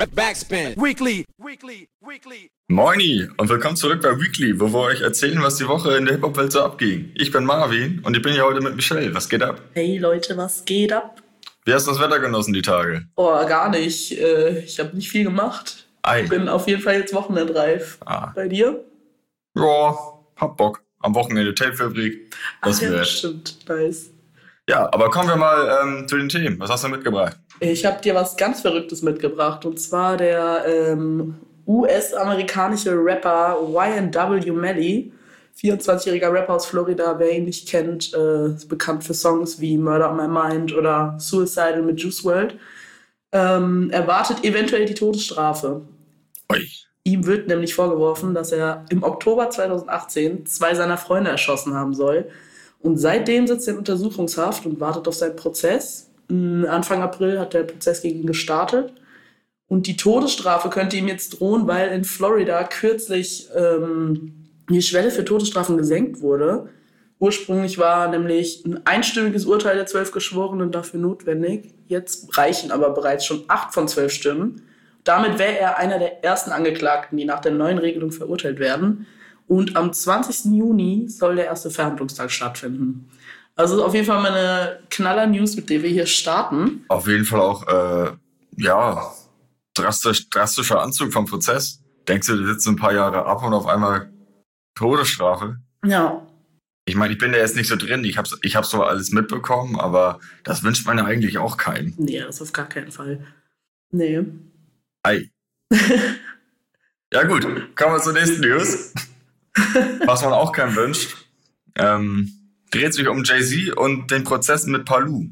Backspin. Weekly. Moini und willkommen zurück bei Weekly, wo wir euch erzählen, was die Woche in der Hip-Hop-Welt so abging. Ich bin Marvin und ich bin hier heute mit Michelle. Was geht ab? Hey Leute, was geht ab? Wie hast du das Wetter genossen die Tage? Oh, gar nicht. Ich habe nicht viel gemacht. Ei. Ich bin auf jeden Fall jetzt wochenendreif. Bei dir? Ja, hab Bock. Am Wochenende Tapefabrik. Das ja, wird. stimmt. Nice. Ja, aber kommen wir mal zu den Themen. Was hast du mitgebracht? Ich habe dir was ganz Verrücktes mitgebracht. Und zwar der US-amerikanische Rapper YNW Melly. 24-jähriger Rapper aus Florida, wer ihn nicht kennt, ist bekannt für Songs wie Murder on My Mind oder Suicidal mit Juice WRLD. Erwartet eventuell die Todesstrafe. Ui. Ihm wird nämlich vorgeworfen, dass er im Oktober 2018 2 seiner Freunde erschossen haben soll. Und seitdem sitzt er in Untersuchungshaft und wartet auf seinen Prozess. Anfang April hat der Prozess gegen ihn gestartet. Und die Todesstrafe könnte ihm jetzt drohen, weil in Florida kürzlich die Schwelle für Todesstrafen gesenkt wurde. Ursprünglich war nämlich ein einstimmiges Urteil der 12 Geschworenen dafür notwendig. Jetzt reichen aber bereits schon 8 von 12 Stimmen. Damit wäre er einer der ersten Angeklagten, die nach der neuen Regelung verurteilt werden. Und am 20. Juni soll der erste Verhandlungstag stattfinden. Also auf jeden Fall mal eine Knaller-News, mit der wir hier starten. Auf jeden Fall auch, drastischer Anzug vom Prozess. Denkst du sitzt ein paar Jahre ab und auf einmal Todesstrafe? Ja. Ich meine, ich bin da jetzt nicht so drin. Ich hab's so alles mitbekommen, aber das wünscht man ja eigentlich auch keinem. Nee, das auf gar keinen Fall. Nee. Ei. Ja gut, kommen wir zur nächsten News. Was man auch keinem wünscht. Dreht sich um Jay-Z und den Prozess mit Palu.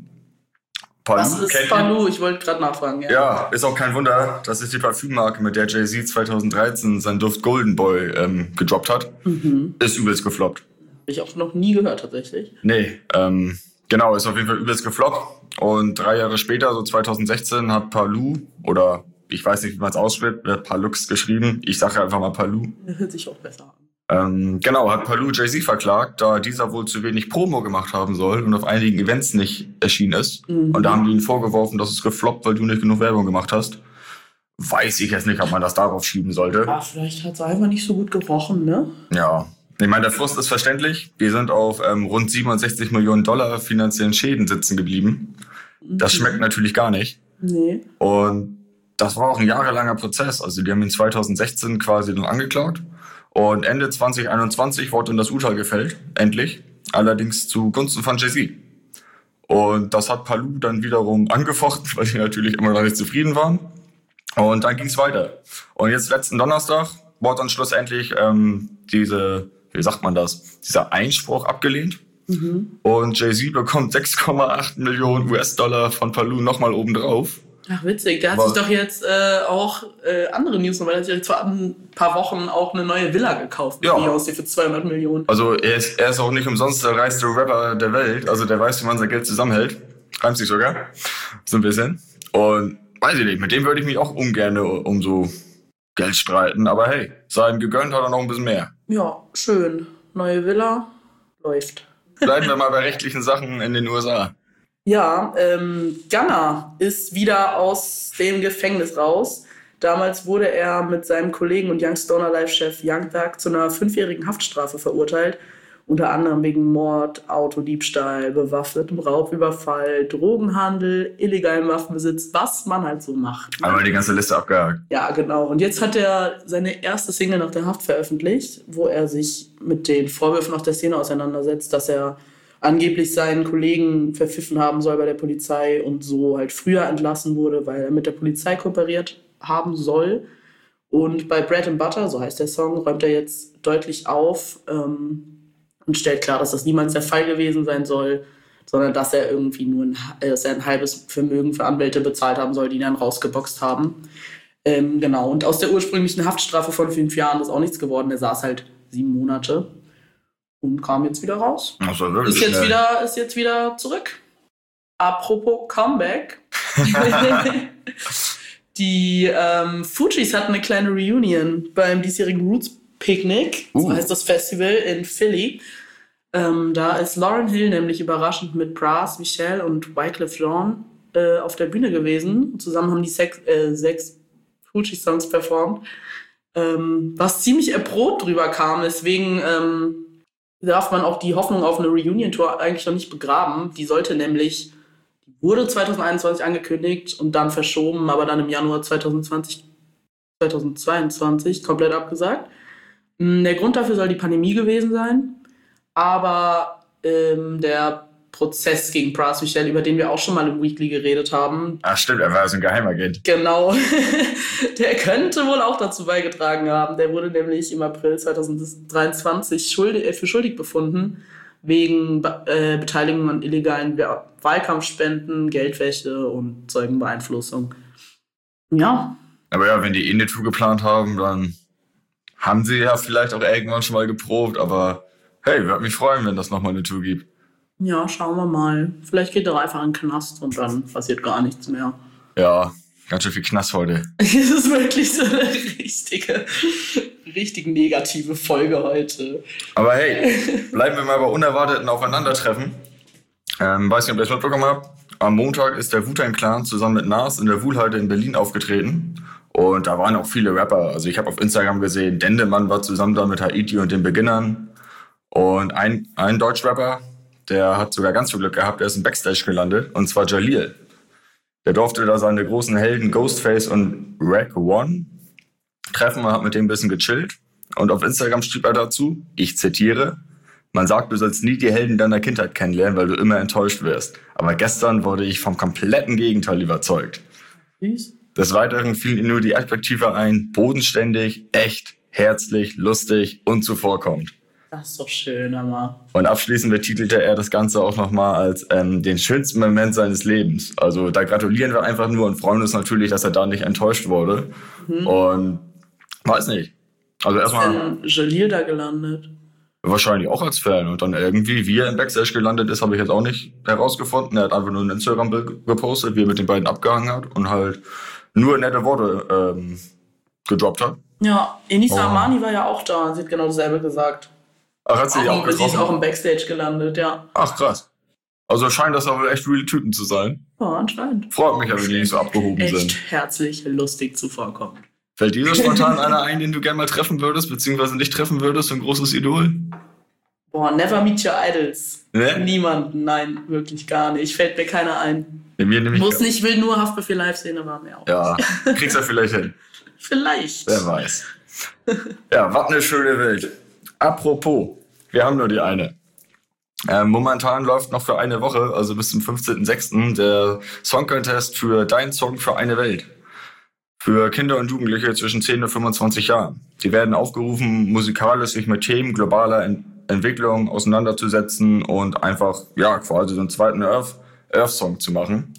Was ist Palu? Ich wollte gerade nachfragen. Ja, ist auch kein Wunder. Das ist die Parfümmarke, mit der Jay-Z 2013 seinen Duft Golden Boy gedroppt hat. Mhm. Ist übelst gefloppt. Hab ich auch noch nie gehört, tatsächlich. Nee, genau, ist auf jeden Fall übelst gefloppt. Und 3 Jahre später, so 2016, hat Palu, oder ich weiß nicht, wie man es ausspricht, wird Palux geschrieben. Ich sage einfach mal Palu. Hört sich auch besser an. Genau, hat Palu Jay-Z verklagt, da dieser wohl zu wenig Promo gemacht haben soll und auf einigen Events nicht erschienen ist. Mhm. Und da haben die ihn vorgeworfen, dass es gefloppt, weil du nicht genug Werbung gemacht hast. Weiß ich jetzt nicht, ob man das darauf schieben sollte. Ja, vielleicht hat es einfach nicht so gut gerochen, ne? Ja. Ich meine, der Frust ist verständlich. Wir sind auf rund 67 Millionen Dollar finanziellen Schäden sitzen geblieben. Das schmeckt natürlich gar nicht. Nee. Und das war auch ein jahrelanger Prozess. Also die haben ihn 2016 quasi dann angeklagt. Und Ende 2021 wurde dann das Urteil gefällt, endlich. Allerdings zugunsten von Jay-Z. Und das hat Palu dann wiederum angefochten, weil die natürlich immer noch nicht zufrieden waren. Und dann ging es weiter. Und jetzt letzten Donnerstag wurde dann schlussendlich dieser Einspruch abgelehnt. Mhm. Und Jay-Z bekommt 6,8 Millionen US-Dollar von Palu nochmal obendrauf. Ach, witzig. Der hat sich doch jetzt auch andere News, weil er hat sich vor ein paar Wochen auch eine neue Villa gekauft. Ja. Die aussieht für 200 Millionen. Also er ist auch nicht umsonst der reichste Rapper der Welt. Also der weiß, wie man sein Geld zusammenhält. Reimt sich sogar. So ein bisschen. Und weiß ich nicht, mit dem würde ich mich auch ungern um so Geld streiten. Aber hey, sei ihm gegönnt, hat er noch ein bisschen mehr. Ja, schön. Neue Villa, läuft. Bleiben wir mal bei rechtlichen Sachen in den USA. Ja, Gunna ist wieder aus dem Gefängnis raus. Damals wurde er mit seinem Kollegen und Young Stoner Live-Chef Young Thug zu einer 5-jährigen Haftstrafe verurteilt. Unter anderem wegen Mord, Autodiebstahl, bewaffnetem Raubüberfall, Drogenhandel, illegalem Waffenbesitz, was man halt so macht. Ne? Aber die ganze Liste abgehakt. Ja, genau. Und jetzt hat er seine erste Single nach der Haft veröffentlicht, wo er sich mit den Vorwürfen aus der Szene auseinandersetzt, dass er angeblich seinen Kollegen verpfiffen haben soll bei der Polizei und so halt früher entlassen wurde, weil er mit der Polizei kooperiert haben soll. Und bei Bread and Butter, so heißt der Song, räumt er jetzt deutlich auf und stellt klar, dass das niemals der Fall gewesen sein soll, sondern dass er irgendwie dass er ein halbes Vermögen für Anwälte bezahlt haben soll, die ihn dann rausgeboxt haben. Genau. Und aus der ursprünglichen Haftstrafe von 5 Jahren ist auch nichts geworden. Er saß halt 7 Monate. Und kam jetzt wieder raus. Also wirklich ist jetzt wieder zurück. Apropos Comeback. Die Fugees hatten eine kleine Reunion beim diesjährigen Roots Picnic. So heißt das Festival in Philly. Da ist Lauryn Hill nämlich überraschend mit Pras, Michelle und Wyclef Jean auf der Bühne gewesen. Zusammen haben die 6 Fuji-Songs performt, was ziemlich erprobt drüber kam. Deswegen darf man auch die Hoffnung auf eine Reunion-Tour eigentlich noch nicht begraben. Die wurde 2021 angekündigt und dann verschoben, aber dann im Januar 2022 komplett abgesagt. Der Grund dafür soll die Pandemie gewesen sein, aber der Prozess gegen Pras Michel, über den wir auch schon mal im Weekly geredet haben. Ach stimmt, er war so ein Geheimagent. Genau, der könnte wohl auch dazu beigetragen haben. Der wurde nämlich im April 2023 für schuldig befunden, wegen Beteiligung an illegalen Wahlkampfspenden, Geldwäsche und Zeugenbeeinflussung. Ja. Aber ja, wenn die eine Tour geplant haben, dann haben sie ja vielleicht auch irgendwann schon mal geprobt, aber hey, würde mich freuen, wenn das nochmal eine Tour gibt. Ja, schauen wir mal. Vielleicht geht er einfach in den Knast und dann passiert gar nichts mehr. Ja, ganz schön viel Knast heute. Es ist wirklich so eine richtig negative Folge heute. Aber hey, bleiben wir mal bei unerwarteten Aufeinandertreffen. Weiß nicht, ob ihr es mitbekommen habt. Am Montag ist der Wu-Tang Clan zusammen mit Nas in der Wuhlheide in Berlin aufgetreten. Und da waren auch viele Rapper. Also ich habe auf Instagram gesehen, Dendemann war zusammen da mit Haiti und den Beginnern. Und ein Deutschrapper, der hat sogar ganz viel Glück gehabt, der ist im Backstage gelandet, und zwar Jalil. Der durfte da seine großen Helden Ghostface und Rack One treffen und hat mit dem ein bisschen gechillt. Und auf Instagram schrieb er dazu, ich zitiere, man sagt, du sollst nie die Helden deiner Kindheit kennenlernen, weil du immer enttäuscht wirst. Aber gestern wurde ich vom kompletten Gegenteil überzeugt. Des Weiteren fiel ihm nur die Adjektive ein, bodenständig, echt, herzlich, lustig und zuvorkommend. Das ist doch schön, Hammer. Und abschließend betitelte er das Ganze auch nochmal als den schönsten Moment seines Lebens. Also da gratulieren wir einfach nur und freuen uns natürlich, dass er da nicht enttäuscht wurde. Und weiß nicht. Also erstmal. Ist denn Jalil da gelandet? Wahrscheinlich auch als Fan. Und dann irgendwie, wie er im Backstage gelandet ist, habe ich jetzt auch nicht herausgefunden. Er hat einfach nur ein Instagram-Bild gepostet, wie er mit den beiden abgehangen hat und halt nur nette Worte gedroppt hat. Ja, Enisa Amani war ja auch da und sie hat genau dasselbe gesagt. Ach, hat sie auch getroffen? Sie ist auch im Backstage gelandet, ja. Ach, krass. Also scheint das aber echt real Typen zu sein. Ja, anscheinend. Freut mich ja, wenn die nicht so abgehoben echt sind. Herzlich, lustig zuvorkommt. Fällt dir so spontan einer ein, den du gerne mal treffen würdest, beziehungsweise nicht treffen würdest, so ein großes Idol? Boah, never meet your idols. Ne? Niemanden, nein, wirklich gar nicht. Fällt mir keiner ein. Will nur Haftbefehl live sehen, aber mehr auch. Ja, kriegst du vielleicht hin. Vielleicht. Wer weiß. Ja, was eine schöne Welt. Apropos, wir haben nur die eine. Momentan läuft noch für eine Woche, also bis zum 15.06. der Song Contest für Dein Song für eine Welt. Für Kinder und Jugendliche zwischen 10 und 25 Jahren. Die werden aufgerufen, musikalisch sich mit Themen globaler Entwicklung auseinanderzusetzen und einfach, ja, quasi so einen zweiten Earth-Song zu machen.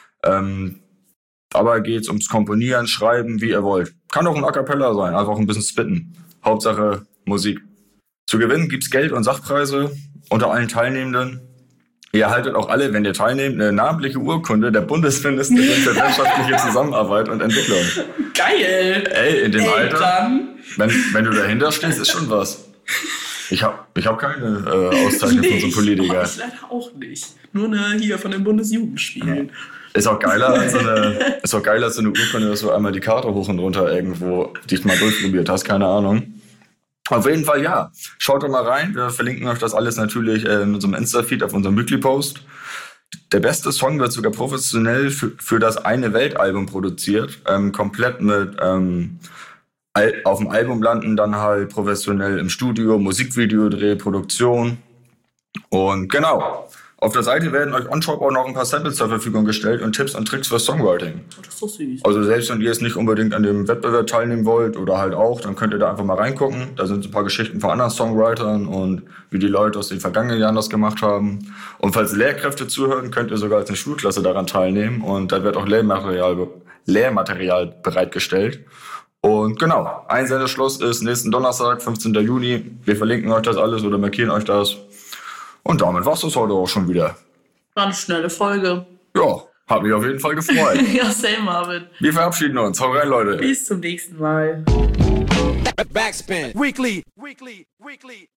Dabei geht's ums Komponieren, Schreiben, wie ihr wollt. Kann auch ein A Cappella sein, einfach ein bisschen spitten. Hauptsache Musik. Zu gewinnen gibt's Geld und Sachpreise unter allen Teilnehmenden. Ihr erhaltet auch alle, wenn ihr teilnehmt, eine namentliche Urkunde der Bundesministerin für wirtschaftliche Zusammenarbeit und Entwicklung. Geil! Ey, in dem Alter, wenn du dahinter stehst, ist schon was. Ich hab keine Auszeichnung von so einem Politiker. Ich leider auch nicht. Nur eine hier von den Bundesjugendspielen. Ja. Ist auch geiler als so eine Urkunde, dass du einmal die Karte hoch und runter irgendwo dich mal durchprobiert hast, keine Ahnung. Auf jeden Fall, ja. Schaut doch mal rein. Wir verlinken euch das alles natürlich in unserem Insta-Feed auf unserem Weekly-Post. Der beste Song wird sogar professionell für das eine Weltalbum produziert. Komplett mit auf dem Album landen, dann halt professionell im Studio, Musikvideo, Dreh, Produktion. Und genau. Auf der Seite werden euch on top auch noch ein paar Samples zur Verfügung gestellt und Tipps und Tricks für Songwriting. Das ist so süß. Also selbst wenn ihr jetzt nicht unbedingt an dem Wettbewerb teilnehmen wollt oder halt auch, dann könnt ihr da einfach mal reingucken. Da sind so ein paar Geschichten von anderen Songwritern und wie die Leute aus den vergangenen Jahren das gemacht haben. Und falls Lehrkräfte zuhören, könnt ihr sogar als eine Schulklasse daran teilnehmen. Und da wird auch Lehrmaterial bereitgestellt. Und genau, Einsendeschluss ist nächsten Donnerstag, 15. Juni. Wir verlinken euch das alles oder markieren euch das. Und damit war's das heute auch schon wieder. War eine schnelle Folge. Ja, hat mich auf jeden Fall gefreut. Ja, same, Marvin. Wir verabschieden uns. Hau rein, Leute. Bis zum nächsten Mal. Backspin. Weekly.